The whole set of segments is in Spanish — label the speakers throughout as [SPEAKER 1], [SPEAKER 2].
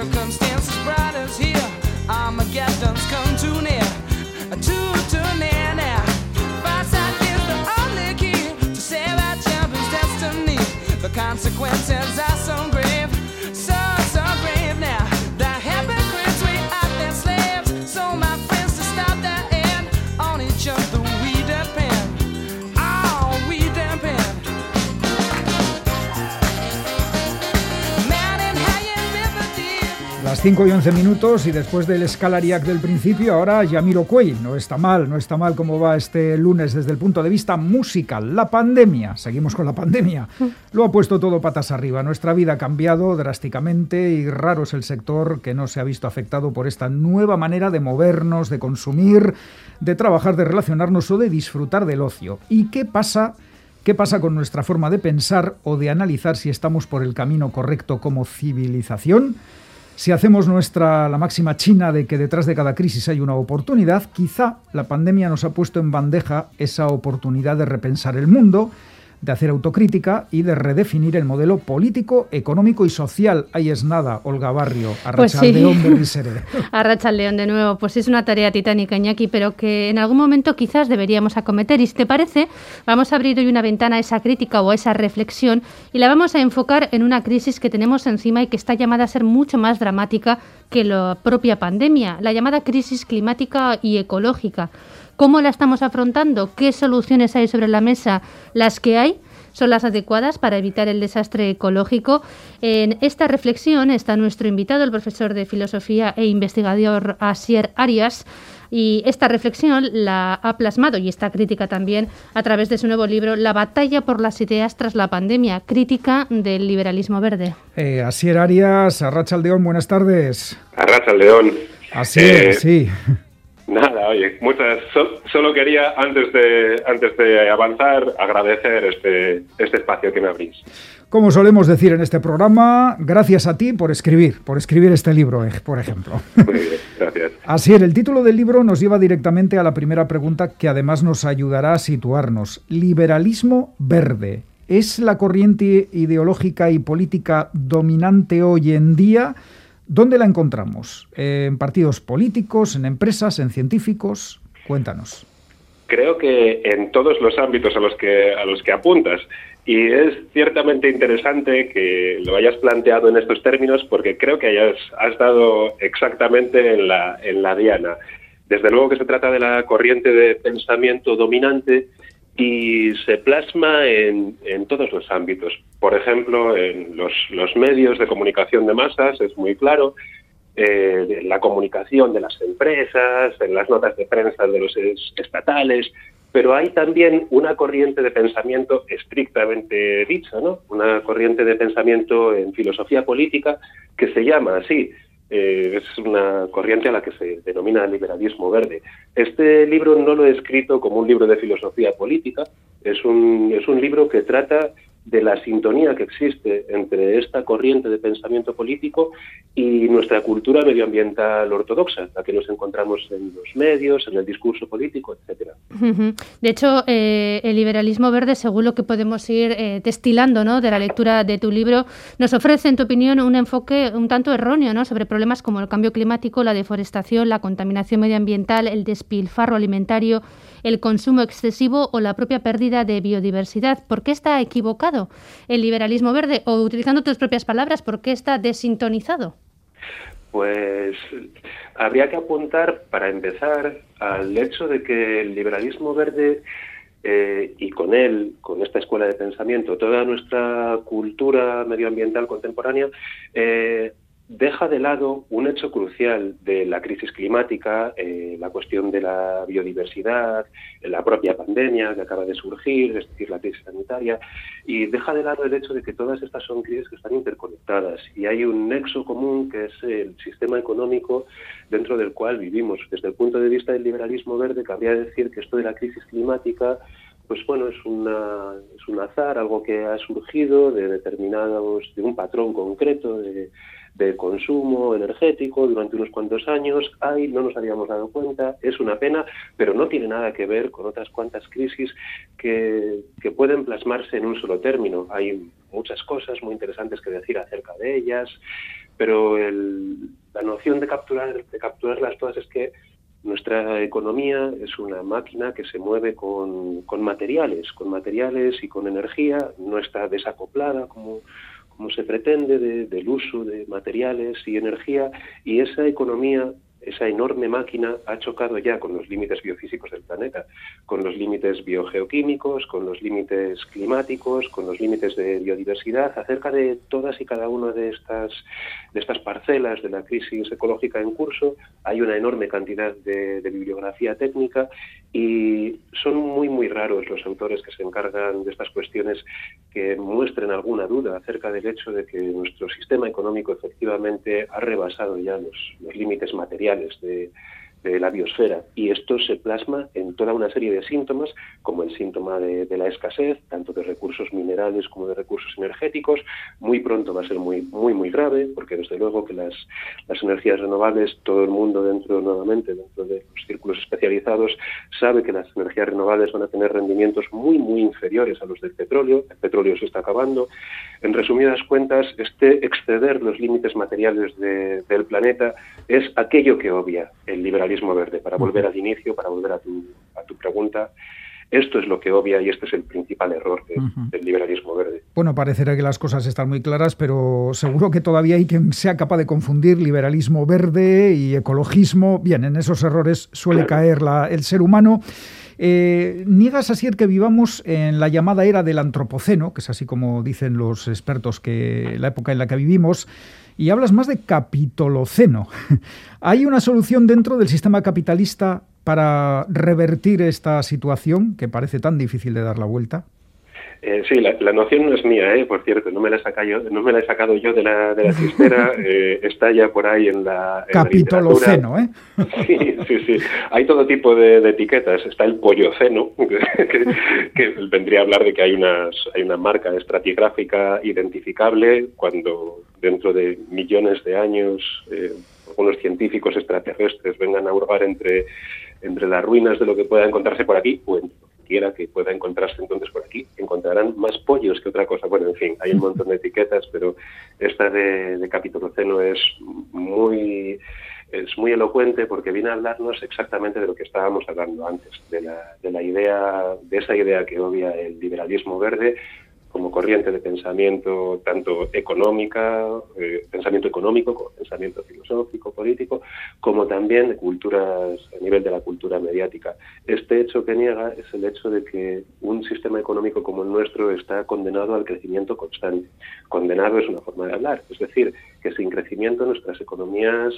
[SPEAKER 1] circumstances brought us here. Armageddon's come too near, too near now. Foresight is the only key to save our champion's destiny. The consequences are so grave, so grave now. The hypocrites, we are their slaves. So my friends, to stop their end, on each other we depend. Oh, we depend.
[SPEAKER 2] Las 5 y 11 minutos y después del Scalariac del principio, ahora Jamiroquai. No está mal cómo va este lunes desde el punto de vista musical. La pandemia, seguimos con la pandemia, lo ha puesto todo patas arriba. Nuestra vida ha cambiado drásticamente y raro es el sector que no se ha visto afectado por esta nueva manera de movernos, de consumir, de trabajar, de relacionarnos o de disfrutar del ocio. ¿Y qué pasa? ¿Qué pasa con nuestra forma de pensar o de analizar si estamos por el camino correcto como civilización? Si hacemos nuestra la máxima china de que detrás de cada crisis hay una oportunidad, quizá la pandemia nos ha puesto en bandeja esa oportunidad de repensar el mundo, de hacer autocrítica y de redefinir el modelo político, económico y social. Ahí es nada, Olga Barrio, Arratsaldeon berrizere.
[SPEAKER 3] Arratsaldeon de nuevo, pues es una tarea titánica, Iñaki, pero que en algún momento quizás deberíamos acometer. Y si te parece, vamos a abrir hoy una ventana a esa crítica o a esa reflexión y la vamos a enfocar en una crisis que tenemos encima y que está llamada a ser mucho más dramática que la propia pandemia, la llamada crisis climática y ecológica. ¿Cómo la estamos afrontando? ¿Qué soluciones hay sobre la mesa? ¿Las que hay son las adecuadas para evitar el desastre ecológico? En esta reflexión está nuestro invitado, el profesor de filosofía e investigador Asier Arias, y esta reflexión la ha plasmado, y esta crítica también, a través de su nuevo libro La batalla por las ideas tras la pandemia, crítica del liberalismo verde.
[SPEAKER 2] Asier Arias, Arratsaldeon, buenas tardes.
[SPEAKER 4] Arratsaldeon.
[SPEAKER 2] Asier, sí.
[SPEAKER 4] Nada, oye, solo quería, antes de avanzar, agradecer este espacio que me abrís.
[SPEAKER 2] Como solemos decir en este programa, gracias a ti por escribir este libro, por ejemplo.
[SPEAKER 4] Muy bien, gracias.
[SPEAKER 2] Asier, el título del libro nos lleva directamente a la primera pregunta que además nos ayudará a situarnos. Liberalismo verde. ¿Es la corriente ideológica y política dominante hoy en día? ¿Dónde la encontramos? ¿En partidos políticos, en empresas, en científicos? Cuéntanos.
[SPEAKER 4] Creo que en todos los ámbitos a los que apuntas. Y es ciertamente interesante que lo hayas planteado en estos términos porque creo que has dado exactamente en la diana. Desde luego que se trata de la corriente de pensamiento dominante y se plasma en todos los ámbitos. Por ejemplo, en los medios de comunicación de masas, es muy claro, en la comunicación de las empresas, en las notas de prensa de los estatales, pero hay también una corriente de pensamiento estrictamente dicha, ¿no? Una corriente de pensamiento en filosofía política que se llama así. Es una corriente a la que se denomina liberalismo verde. Este libro no lo he escrito como un libro de filosofía política, es un libro que trata de la sintonía que existe entre esta corriente de pensamiento político y nuestra cultura medioambiental ortodoxa, la que nos encontramos en los medios, en el discurso político, etcétera.
[SPEAKER 3] De hecho, el liberalismo verde, según lo que podemos ir destilando, ¿no?, de la lectura de tu libro, nos ofrece, en tu opinión, un enfoque un tanto erróneo, ¿no?, sobre problemas como el cambio climático, la deforestación, la contaminación medioambiental, el despilfarro alimentario, el consumo excesivo o la propia pérdida de biodiversidad. ¿Por qué está equivocado el liberalismo verde? O, utilizando tus propias palabras, ¿por qué está desintonizado?
[SPEAKER 4] Pues habría que apuntar, para empezar, al hecho de que el liberalismo verde y con él, con esta escuela de pensamiento, toda nuestra cultura medioambiental contemporánea, deja de lado un hecho crucial de la crisis climática, la cuestión de la biodiversidad, la propia pandemia que acaba de surgir, es decir, la crisis sanitaria, y deja de lado el hecho de que todas estas son crisis que están interconectadas y hay un nexo común que es el sistema económico dentro del cual vivimos. Desde el punto de vista del liberalismo verde, cabría decir que esto de la crisis climática, pues bueno, es un azar, algo que ha surgido de un patrón concreto de consumo energético durante unos cuantos años. No nos habíamos dado cuenta, es una pena, pero no tiene nada que ver con otras cuantas crisis que pueden plasmarse en un solo término. Hay muchas cosas muy interesantes que decir acerca de ellas, pero la noción de capturarlas todas es que nuestra economía es una máquina que se mueve con materiales y con energía, no está desacoplada como se pretende del uso de materiales y energía, y esa economía, esa enorme máquina, ha chocado ya con los límites biofísicos del planeta, con los límites biogeoquímicos, con los límites climáticos, con los límites de biodiversidad. Acerca de todas y cada una de estas parcelas de la crisis ecológica en curso hay una enorme cantidad de bibliografía técnica, y son muy, muy raros los autores que se encargan de estas cuestiones que muestren alguna duda acerca del hecho de que nuestro sistema económico efectivamente ha rebasado ya los límites materiales de la biosfera, y esto se plasma en toda una serie de síntomas, como el síntoma de la escasez, tanto de recursos minerales como de recursos energéticos. Muy pronto va a ser muy, muy, muy grave, porque desde luego que las energías renovables, todo el mundo dentro de los círculos especializados sabe que las energías renovables van a tener rendimientos muy, muy inferiores a los del petróleo. El petróleo se está acabando. En resumidas cuentas, exceder los límites materiales del planeta es aquello que obvia el liberalismo verde. Para volver al inicio, para volver a tu pregunta, esto es lo que obvia, y este es el principal error del liberalismo verde.
[SPEAKER 2] Bueno, parecerá que las cosas están muy claras, pero seguro que todavía hay quien sea capaz de confundir liberalismo verde y ecologismo. Bien, en esos errores suele caer el ser humano. Niegas, Asier, que vivamos en la llamada era del antropoceno, que es así como dicen los expertos que la época en la que vivimos, y hablas más de capitoloceno. ¿Hay una solución dentro del sistema capitalista para revertir esta situación que parece tan difícil de dar la vuelta?
[SPEAKER 4] Sí, la noción no es mía, por cierto, no me la he sacado yo de la chistera, está ya por ahí en la
[SPEAKER 2] capitoloceno,
[SPEAKER 4] Sí. Hay todo tipo de etiquetas. Está el polloceno, que vendría a hablar de que hay una marca estratigráfica identificable cuando dentro de millones de años algunos científicos extraterrestres vengan a hurgar entre las ruinas de lo que pueda encontrarse por aquí, o entre lo que quiera que pueda encontrarse entonces por aquí, encontrarán más pollos que otra cosa. Bueno, en fin, hay un montón de etiquetas, pero esta de capitoloceno es muy elocuente, porque viene a hablarnos exactamente de lo que estábamos hablando antes, de esa idea que obvia el liberalismo verde como corriente de pensamiento, tanto pensamiento económico, como pensamiento filosófico, político, como también de culturas, a nivel de la cultura mediática. Este hecho que niega es el hecho de que un sistema económico como el nuestro está condenado al crecimiento constante. Condenado es una forma de hablar, es decir, que sin crecimiento nuestras economías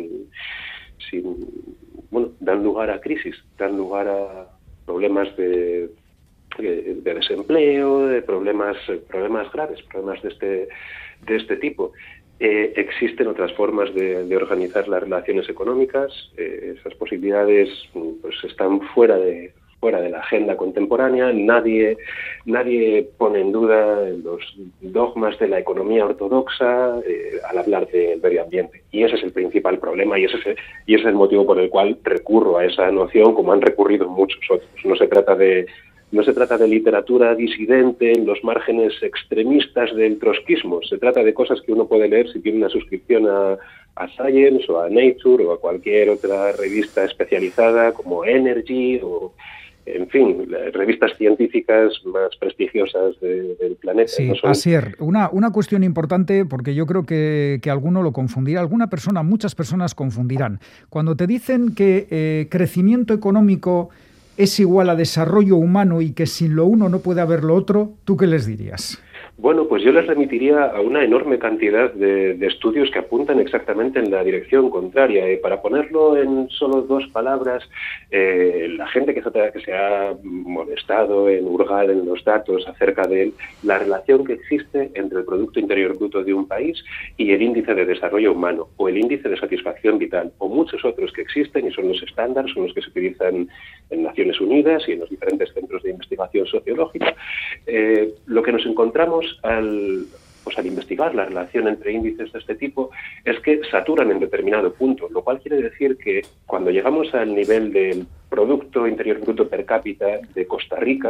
[SPEAKER 4] dan lugar a crisis, dan lugar a problemas de desempleo, de problemas graves, problemas de este tipo. Existen otras formas de organizar las relaciones económicas. Esas posibilidades pues están fuera de la agenda contemporánea. Nadie pone en duda los dogmas de la economía ortodoxa al hablar del medio ambiente. Y ese es el principal problema, y ese es el motivo por el cual recurro a esa noción, como han recurrido muchos otros. No se trata de literatura disidente en los márgenes extremistas del trotskismo. Se trata de cosas que uno puede leer si tiene una suscripción a Science o a Nature o a cualquier otra revista especializada como Energy o, en fin, revistas científicas más prestigiosas del planeta.
[SPEAKER 2] Sí, no son... Asier, una cuestión importante, porque yo creo que alguno lo confundirá, muchas personas confundirán. Cuando te dicen que crecimiento económico es igual a desarrollo humano y que sin lo uno no puede haber lo otro, ¿tú qué les dirías?
[SPEAKER 4] Bueno, pues yo les remitiría a una enorme cantidad de estudios que apuntan exactamente en la dirección contraria. Para ponerlo en solo 2 palabras, la gente que se ha molestado en hurgar en los datos acerca de la relación que existe entre el Producto Interior Bruto de un país y el índice de desarrollo humano, o el índice de satisfacción vital, o muchos otros que existen y son los estándares, son los que se utilizan en Naciones Unidas y en los diferentes centros de investigación sociológica. Lo que nos encontramos al investigar la relación entre índices de este tipo es que saturan en determinado punto, lo cual quiere decir que cuando llegamos al nivel del Producto Interior Bruto per cápita de Costa Rica,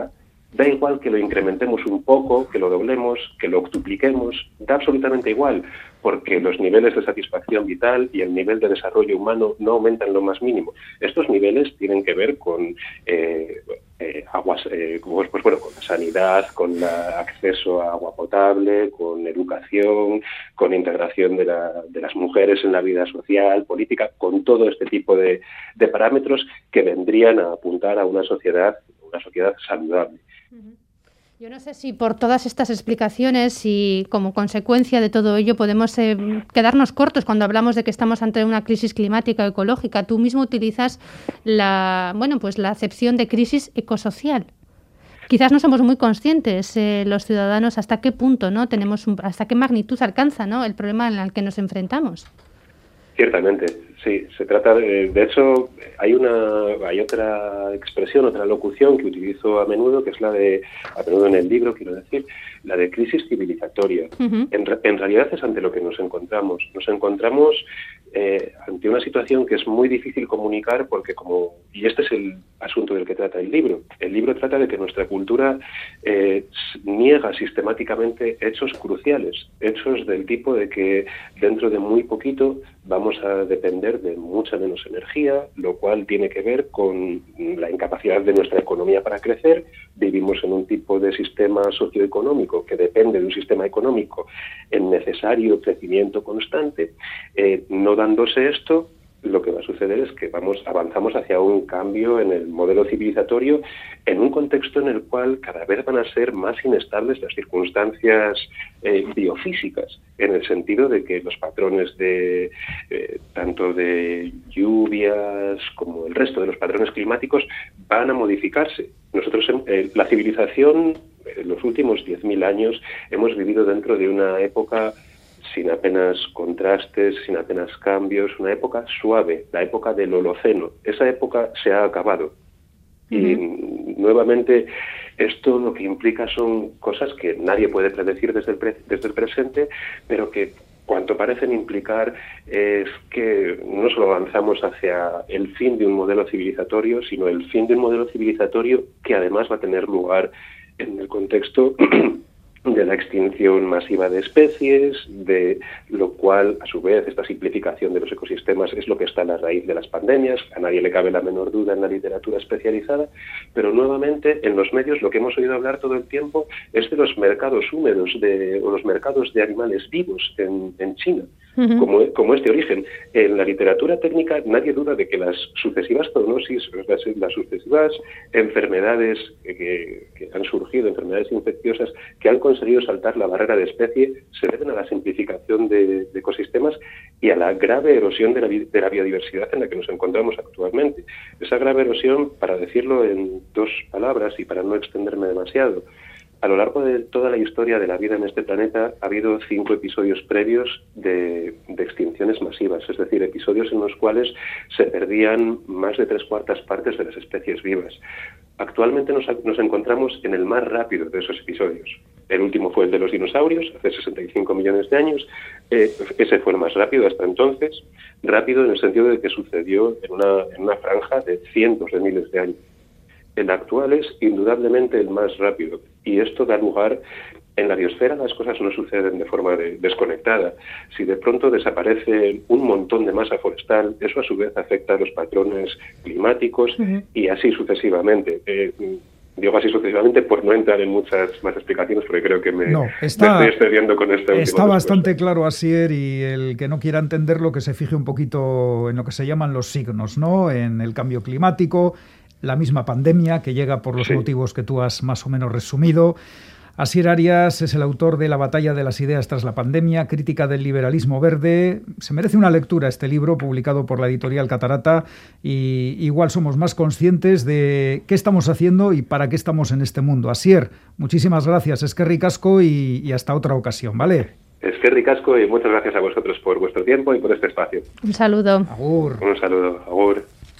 [SPEAKER 4] Da igual que lo incrementemos un poco, que lo doblemos, que lo octupliquemos, da absolutamente igual, porque los niveles de satisfacción vital y el nivel de desarrollo humano no aumentan lo más mínimo. Estos niveles tienen que ver con con la sanidad, con el acceso a agua potable, con educación, con integración de las mujeres en la vida social, política, con todo este tipo de parámetros que vendrían a apuntar a una sociedad saludable.
[SPEAKER 3] Yo no sé si por todas estas explicaciones y como consecuencia de todo ello podemos quedarnos cortos cuando hablamos de que estamos ante una crisis climática o ecológica. Tú mismo utilizas la acepción de crisis ecosocial. Quizás no somos muy conscientes los ciudadanos hasta qué punto, ¿no? Hasta qué magnitud alcanza, ¿no?, el problema en el que nos enfrentamos.
[SPEAKER 4] Ciertamente, sí. Se trata de hecho, hay otra expresión, otra locución que utilizo a menudo, que es a menudo en el libro, quiero decir, la de crisis civilizatoria. Uh-huh. En realidad es ante lo que nos encontramos. Nos encontramos ante una situación que es muy difícil comunicar y este es el asunto del que trata el libro. El libro trata de que nuestra cultura niega sistemáticamente hechos cruciales, hechos del tipo de que dentro de muy poquito vamos a depender de mucha menos energía, lo cual tiene que ver con la incapacidad de nuestra economía para crecer. Vivimos en un tipo de sistema socioeconómico que depende de un sistema económico en necesario crecimiento constante. No dándose esto, lo que va a suceder es que avanzamos hacia un cambio en el modelo civilizatorio en un contexto en el cual cada vez van a ser más inestables las circunstancias biofísicas, en el sentido de que los patrones tanto de lluvias como el resto de los patrones climáticos van a modificarse. Nosotros, la civilización, en los últimos 10.000 años, hemos vivido dentro de una época sin apenas contrastes, sin apenas cambios, una época suave, la época del Holoceno. Esa época se ha acabado. Uh-huh. Y nuevamente esto lo que implica son cosas que nadie puede predecir desde el presente, pero que cuanto parecen implicar es que no solo avanzamos hacia el fin de un modelo civilizatorio, sino el fin de un modelo civilizatorio que además va a tener lugar en el contexto de la extinción masiva de especies, de lo cual, a su vez, esta simplificación de los ecosistemas es lo que está a la raíz de las pandemias. A nadie le cabe la menor duda en la literatura especializada, pero nuevamente en los medios lo que hemos oído hablar todo el tiempo es de los mercados húmedos o los mercados de animales vivos en China. Uh-huh. Como este origen. En la literatura técnica nadie duda de que las sucesivas zoonosis, las sucesivas enfermedades que han surgido, enfermedades infecciosas que han conseguido saltar la barrera de especie, se deben a la simplificación de ecosistemas y a la grave erosión de la biodiversidad en la que nos encontramos actualmente. Esa grave erosión, para decirlo en 2 palabras y para no extenderme demasiado, a lo largo de toda la historia de la vida en este planeta ha habido 5 episodios previos de extinciones masivas, es decir, episodios en los cuales se perdían más de 3/4 partes de las especies vivas. Actualmente nos encontramos en el más rápido de esos episodios. El último fue el de los dinosaurios, hace 65 millones de años. Ese fue el más rápido hasta entonces. Rápido en el sentido de que sucedió en una franja de cientos de miles de años. El actual es indudablemente el más rápido y esto da lugar. En la biosfera las cosas no suceden de forma desconectada. Si de pronto desaparece un montón de masa forestal, eso a su vez afecta a los patrones climáticos. Uh-huh. Y así sucesivamente. Digo así sucesivamente por no entrar en muchas más explicaciones, porque creo que me estoy excediendo con esto.
[SPEAKER 2] Está bastante claro, Asier, y el que no quiera entenderlo, que se fije un poquito en lo que se llaman los signos, ¿no? En el cambio climático, la misma pandemia que llega por los motivos que tú has más o menos resumido. Asier Arias es el autor de La batalla de las ideas tras la pandemia, crítica del liberalismo verde. Se merece una lectura este libro, publicado por la editorial Catarata, y igual somos más conscientes de qué estamos haciendo y para qué estamos en este mundo. Asier, muchísimas gracias, eskerrik asko y hasta otra ocasión, ¿vale?
[SPEAKER 4] Eskerrik asko y muchas gracias a vosotros por vuestro tiempo y por este espacio.
[SPEAKER 3] Un saludo.
[SPEAKER 2] Agur.
[SPEAKER 4] Un saludo. Agur.